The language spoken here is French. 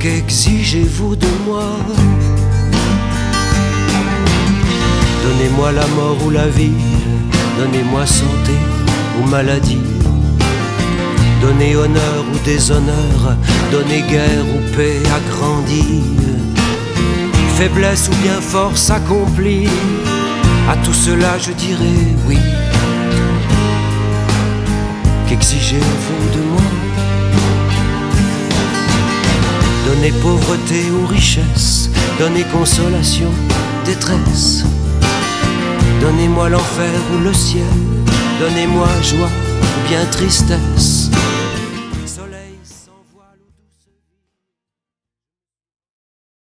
Qu'exigez-vous de moi? Donnez-moi la mort ou la vie, donnez-moi santé ou maladie, donnez honneur ou déshonneur, donnez guerre ou paix agrandie, faiblesse ou bien force accomplie, à tout cela je dirai oui. Qu'exigez-vous de moi? Donnez pauvreté ou richesse, donnez consolation, détresse, donnez-moi l'enfer ou le ciel, donnez-moi joie ou bien tristesse,